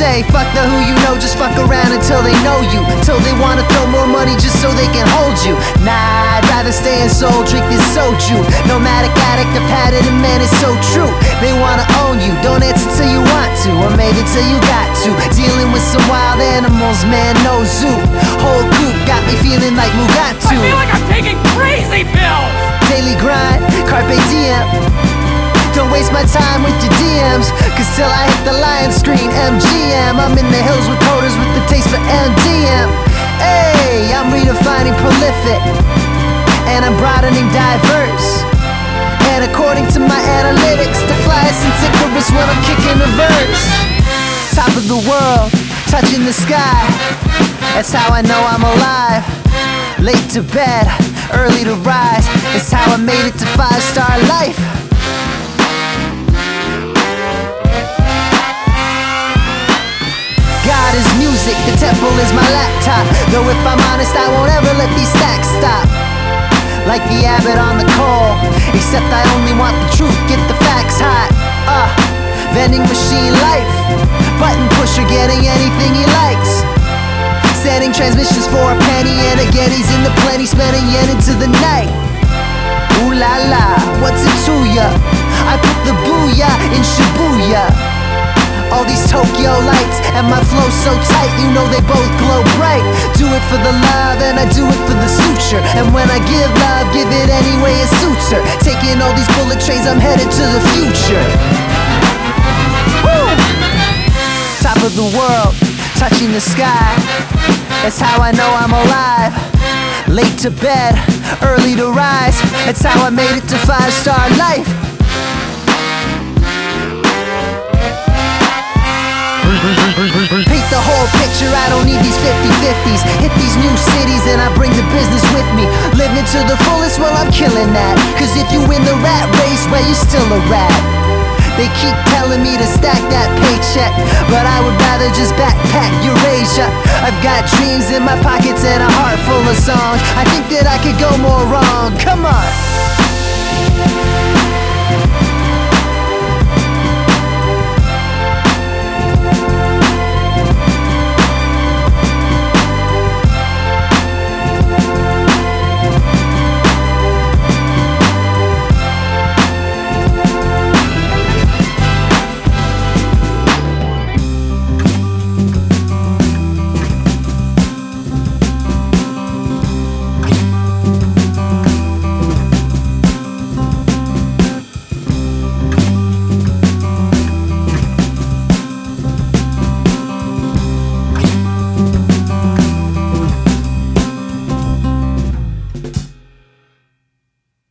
say, fuck the who you know, just fuck around until they know you, till they wanna throw more money just so they can hold you. Nah, I'd rather stay in soul, drink this soju. Nomadic addict, I've had it and man, it's so true. They wanna own you, don't answer till you want to, or maybe till you got to. Dealing with some wild animals, man, no zoo. Whole group got me feeling like Mugatu. I feel like I'm taking crazy pills. Daily grind, carpe diem. Don't waste my time with your DMs, cause till I hit the lion screen, MGM. I'm in the hills with coders with the taste for MDM. Hey, I'm redefining prolific, and I'm broadening diverse. And according to my analytics, the flyest since Icarus when I'm kicking a verse. Top of the world, touching the sky, that's how I know I'm alive. Late to bed, early to rise, that's how I made it to 5-star life. God is music, the temple is my laptop. Though if I'm honest, I won't ever let these stacks stop. Like the abbot on the call, except I only want the truth, get the facts hot. Vending machine life, button pusher getting anything he likes. Sending transmissions for a penny and a Getty's in the plenty, spending yen into the night. Ooh la la, what's it to ya? I put the booyah in Shibuya. All these Tokyo lights and my flow so tight, you know they both glow bright. Do it for the love and I do it for the suture. And when I give love, give it any way it suits her. Taking all these bullet trains, I'm headed to the future. Woo! Top of the world, touching the sky, that's how I know I'm alive. Late to bed, early to rise, that's how I made it to 5-star life. Paint the whole picture, I don't need these 50-50s. Hit these new cities and I bring the business with me. Living to the fullest, well I'm killing that. Cause if you win the rat race, well you're still a rat. They keep telling me to stack that paycheck, but I would rather just backpack Eurasia. I've got dreams in my pockets and a heart full of songs. I think that I could go more wrong, come on.